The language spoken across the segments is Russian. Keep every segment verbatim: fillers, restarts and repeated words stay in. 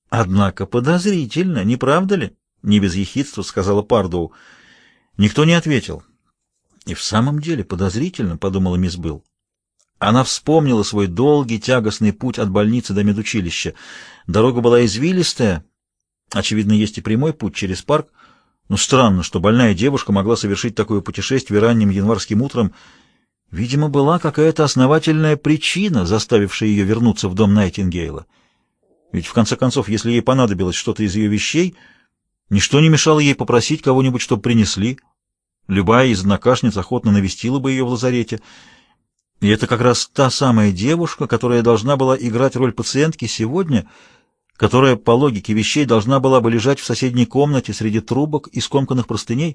Однако подозрительно, не правда ли? Не без ехидства сказала Пардоу. Никто не ответил. И в самом деле подозрительно, подумала мисс Билл. Она вспомнила свой долгий, тягостный путь от больницы до медучилища. Дорога была извилистая. Очевидно, есть и прямой путь через парк. Но странно, что больная девушка могла совершить такое путешествие ранним январским утром. Видимо, была какая-то основательная причина, заставившая ее вернуться в дом Найтингейла. Ведь, в конце концов, если ей понадобилось что-то из ее вещей, ничто не мешало ей попросить кого-нибудь, чтобы принесли. Любая из однокашниц охотно навестила бы ее в лазарете. И это как раз та самая девушка, которая должна была играть роль пациентки сегодня, которая, по логике вещей, должна была бы лежать в соседней комнате среди трубок и скомканных простыней.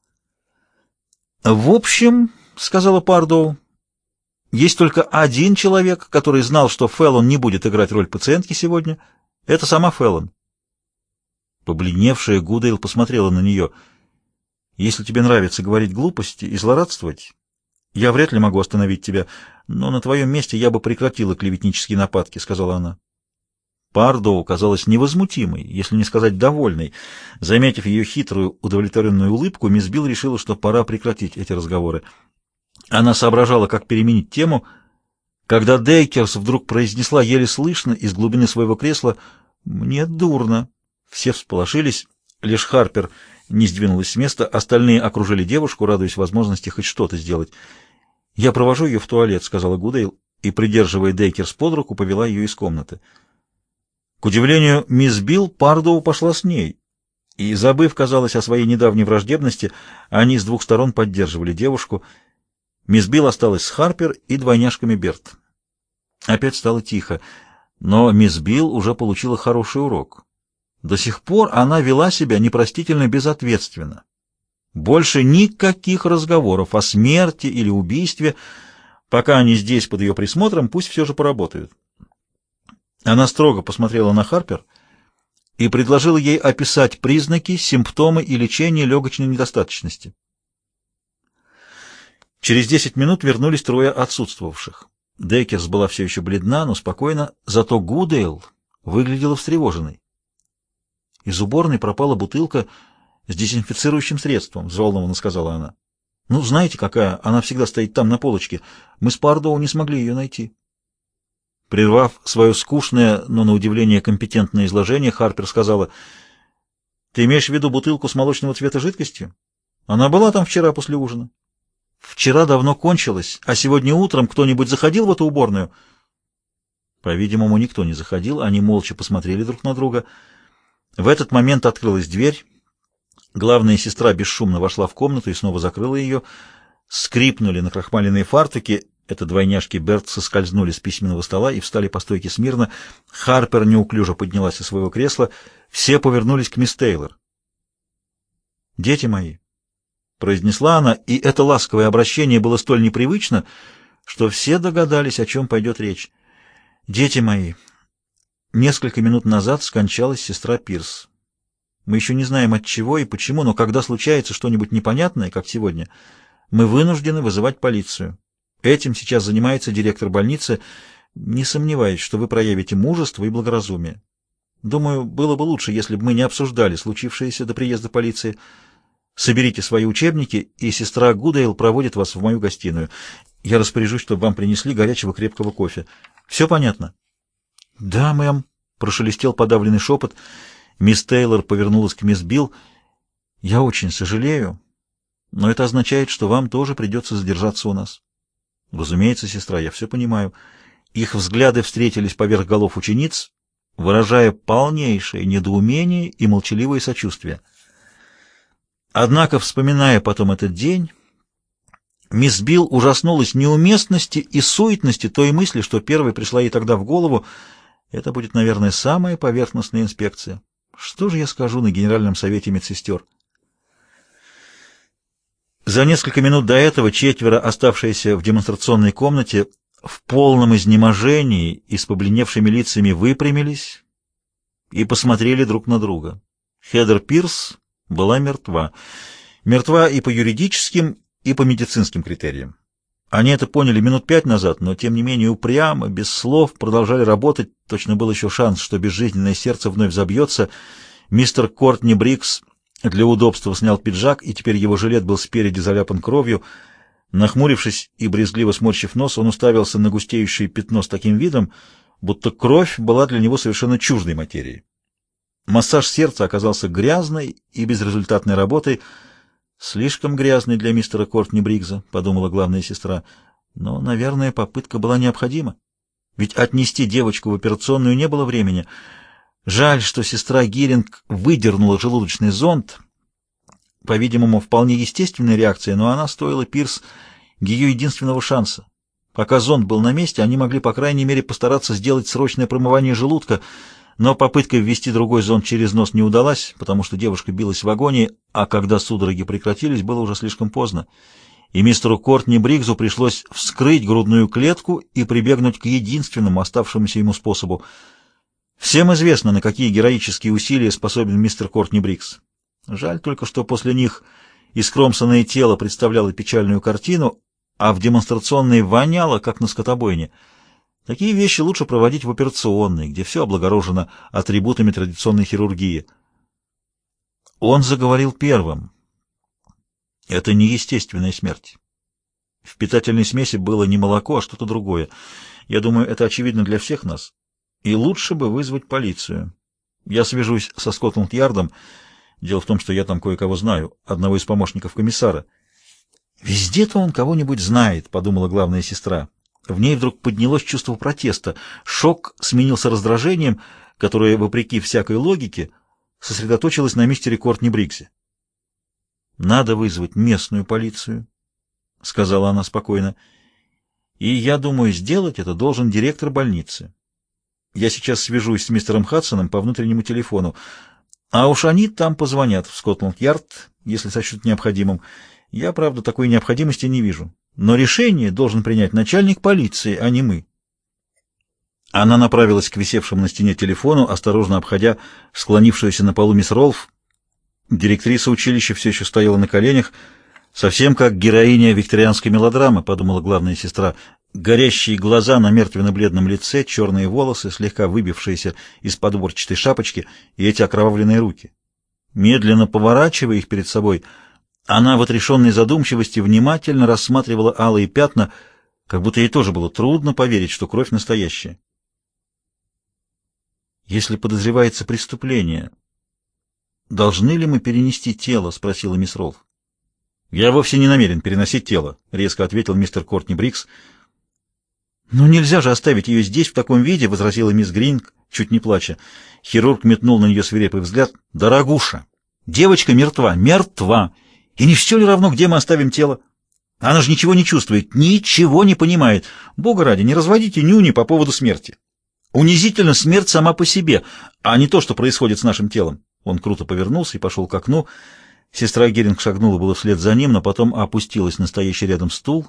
«В общем, — сказала Пардоу, — есть только один человек, который знал, что Феллон не будет играть роль пациентки сегодня. Это сама Феллон». Побледневшая Гудейл посмотрела на нее. «Если тебе нравится говорить глупости и злорадствовать, я вряд ли могу остановить тебя, но на твоем месте я бы прекратила клеветнические нападки», — сказала она. Пардоу казалась невозмутимой, если не сказать довольной. Заметив ее хитрую, удовлетворенную улыбку, мисс Билл решила, что пора прекратить эти разговоры. Она соображала, как переменить тему, когда Дейкерс вдруг произнесла еле слышно из глубины своего кресла: «Мне дурно». Все всполошились, лишь Харпер не сдвинулась с места, остальные окружили девушку, радуясь возможности хоть что-то сделать. «Я провожу ее в туалет», — сказала Гудейл, и, придерживая Дейкерс под руку, повела ее из комнаты. К удивлению мисс Билл, Пардоу пошла с ней, и, забыв, казалось, о своей недавней враждебности, они с двух сторон поддерживали девушку. Мисс Билл осталась с Харпер и двойняшками Берт. Опять стало тихо, но мисс Билл уже получила хороший урок. До сих пор она вела себя непростительно безответственно. Больше никаких разговоров о смерти или убийстве. Пока они здесь под ее присмотром, пусть все же поработают. Она строго посмотрела на Харпер и предложила ей описать признаки, симптомы и лечение легочной недостаточности. Через десять минут вернулись трое отсутствовавших. Дейкерс была все еще бледна, но спокойна, зато Гудейл выглядела встревоженной. «Из уборной пропала бутылка с дезинфицирующим средством», — взволнованно сказала она. «Ну, знаете, какая? Она всегда стоит там на полочке. Мы с Пардоу не смогли ее найти». Прервав свое скучное, но на удивление компетентное изложение, Харпер сказала: «Ты имеешь в виду бутылку с молочного цвета жидкостью? Она была там вчера после ужина. Вчера давно кончилась, а сегодня утром кто-нибудь заходил в эту уборную?» По-видимому, никто не заходил, они молча посмотрели друг на друга. В этот момент открылась дверь. Главная сестра бесшумно вошла в комнату и снова закрыла ее. Скрипнули накрахмаленные фартуки. Это двойняшки Берт соскользнули с письменного стола и встали по стойке смирно. Харпер неуклюже поднялась со своего кресла. Все повернулись к мисс Тейлор. «Дети мои», — произнесла она, и это ласковое обращение было столь непривычно, что все догадались, о чем пойдет речь. «Дети мои, несколько минут назад скончалась сестра Пирс. Мы еще не знаем, от чего и почему, но когда случается что-нибудь непонятное, как сегодня, мы вынуждены вызывать полицию. Этим сейчас занимается директор больницы. Не сомневаюсь, что вы проявите мужество и благоразумие. Думаю, было бы лучше, если бы мы не обсуждали случившееся до приезда полиции. Соберите свои учебники, и сестра Гудейл проводит вас в мою гостиную. Я распоряжусь, чтобы вам принесли горячего крепкого кофе. Все понятно?» «Да, мэм», — прошелестел подавленный шепот. Мисс Тейлор повернулась к мисс Билл. «Я очень сожалею, но это означает, что вам тоже придется задержаться у нас». «Разумеется, сестра, я все понимаю». Их взгляды встретились поверх голов учениц, выражая полнейшее недоумение и молчаливое сочувствие. Однако, вспоминая потом этот день, мисс Билл ужаснулась неуместности и суетности той мысли, что первой пришла ей тогда в голову. Это будет, наверное, самая поверхностная инспекция. Что же я скажу на Генеральном совете медсестер? За несколько минут до этого четверо, оставшиеся в демонстрационной комнате, в полном изнеможении и с побледневшими лицами выпрямились и посмотрели друг на друга. Хедер Пирс была мертва. Мертва и по юридическим, и по медицинским критериям. Они это поняли минут пять назад, но тем не менее упрямо, без слов, продолжали работать. Точно был еще шанс, что безжизненное сердце вновь забьется. Мистер Кортни Брикс для удобства снял пиджак, и теперь его жилет был спереди заляпан кровью. Нахмурившись и брезгливо сморщив нос, он уставился на густеющее пятно с таким видом, будто кровь была для него совершенно чуждой материей. Массаж сердца оказался грязной и безрезультатной работой, слишком грязной для мистера Кортни Бригза, подумала главная сестра, но, наверное, попытка была необходима. Ведь отнести девочку в операционную не было времени. Жаль, что сестра Гиринг выдернула желудочный зонд. По-видимому, вполне естественная реакция, но она стоила Пирс ее единственного шанса. Пока зонд был на месте, они могли, по крайней мере, постараться сделать срочное промывание желудка, но попытка ввести другой зонд через нос не удалась, потому что девушка билась в агонии, а когда судороги прекратились, было уже слишком поздно, и мистеру Кортни Бригзу пришлось вскрыть грудную клетку и прибегнуть к единственному оставшемуся ему способу. Всем известно, на какие героические усилия способен мистер Кортни Бригз. Жаль только, что после них искромсанное тело представляло печальную картину, а в демонстрационной воняло, как на скотобойне. Такие вещи лучше проводить в операционной, где все облагорожено атрибутами традиционной хирургии. Он заговорил первым. Это неестественная смерть. В питательной смеси было не молоко, а что-то другое. Я думаю, это очевидно для всех нас. И лучше бы вызвать полицию. Я свяжусь со Скотланд-Ярдом. Дело в том, что я там кое-кого знаю, одного из помощников комиссара. «Везде-то он кого-нибудь знает», — подумала главная сестра. В ней вдруг поднялось чувство протеста. Шок сменился раздражением, которое, вопреки всякой логике, сосредоточилось на мистере Кортни Бригзе. «Надо вызвать местную полицию», — сказала она спокойно. «И я думаю, сделать это должен директор больницы. Я сейчас свяжусь с мистером Хадсоном по внутреннему телефону, а уж они там позвонят в Скотланд-Ярд, если сочтут необходимым. Я, правда, такой необходимости не вижу. Но решение должен принять начальник полиции, а не мы». Она направилась к висевшему на стене телефону, осторожно обходя склонившуюся на полу мисс Ролф. Директриса училища все еще стояла на коленях, совсем как героиня викторианской мелодрамы, подумала главная сестра. Горящие глаза на мертвенно-бледном лице, черные волосы, слегка выбившиеся из-под уборчатой шапочки, и эти окровавленные руки. Медленно поворачивая их перед собой, она в отрешенной задумчивости внимательно рассматривала алые пятна, как будто ей тоже было трудно поверить, что кровь настоящая. «Если подозревается преступление, должны ли мы перенести тело?» — спросила мисс Ролф. «Я вовсе не намерен переносить тело», — резко ответил мистер Кортни Бригз. «Ну нельзя же оставить ее здесь в таком виде», — возразила мисс Гринг, чуть не плача. Хирург метнул на нее свирепый взгляд. «Дорогуша, девочка мертва, мертва! И не все ли равно, где мы оставим тело? Она же ничего не чувствует, ничего не понимает. Бога ради, не разводите нюни по поводу смерти. Унизительно смерть сама по себе, а не то, что происходит с нашим телом». Он круто повернулся и пошел к окну. Сестра Геринг шагнула было вслед за ним, но потом опустилась на стоящий рядом стул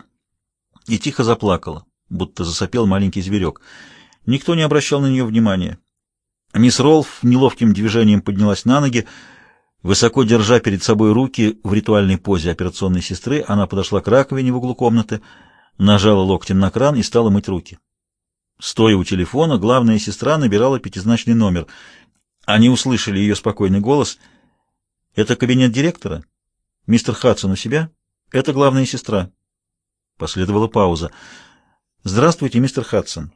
и тихо заплакала, будто засопел маленький зверек. Никто не обращал на нее внимания. Мисс Ролф неловким движением поднялась на ноги. Высоко держа перед собой руки в ритуальной позе операционной сестры, она подошла к раковине в углу комнаты, нажала локтем на кран и стала мыть руки. Стоя у телефона, главная сестра набирала пятизначный номер. Они услышали ее спокойный голос. «Это кабинет директора? Мистер Хадсон у себя? Это главная сестра». Последовала пауза. «Здравствуйте, мистер Хадсон.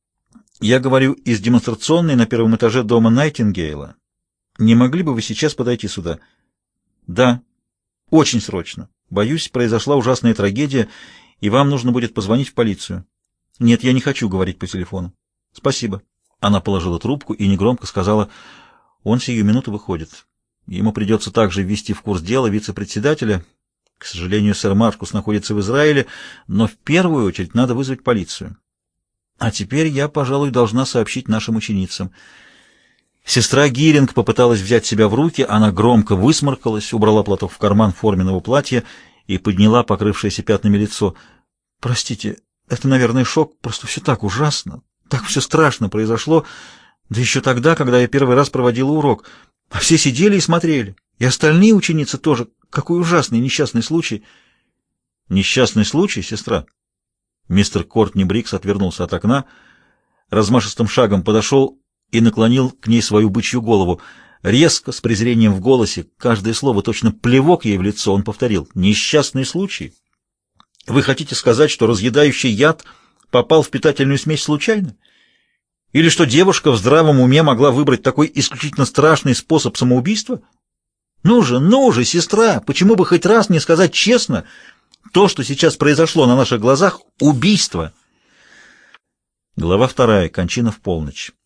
Я говорю из демонстрационной на первом этаже дома Найтингейла. Не могли бы вы сейчас подойти сюда?» «Да, очень срочно. Боюсь, произошла ужасная трагедия, и вам нужно будет позвонить в полицию». «Нет, я не хочу говорить по телефону». «Спасибо». Она положила трубку и негромко сказала: «Он сию минуту выходит. Ему придется также ввести в курс дела вице-председателя. К сожалению, сэр Маркус находится в Израиле, но в первую очередь надо вызвать полицию. А теперь я, пожалуй, должна сообщить нашим ученицам». Сестра Гиринг попыталась взять себя в руки, она громко высморкалась, убрала платок в карман форменного платья и подняла покрывшееся пятнами лицо. «Простите, это, наверное, шок, просто все так ужасно, так все страшно произошло, да еще тогда, когда я первый раз проводила урок, а все сидели и смотрели, и остальные ученицы тоже. Какой ужасный несчастный случай!» «Несчастный случай, сестра? Мистер Кортни Брикс отвернулся от окна, размашистым шагом подошел и наклонил к ней свою бычью голову. Резко, с презрением в голосе, каждое слово точно плевок ей в лицо, он повторил: «Несчастный случай? Вы хотите сказать, что разъедающий яд попал в питательную смесь случайно? Или что девушка в здравом уме могла выбрать такой исключительно страшный способ самоубийства? Ну же, ну же, сестра, почему бы хоть раз не сказать честно, то, что сейчас произошло на наших глазах — убийство?» Глава вторая. Кончина в полночь.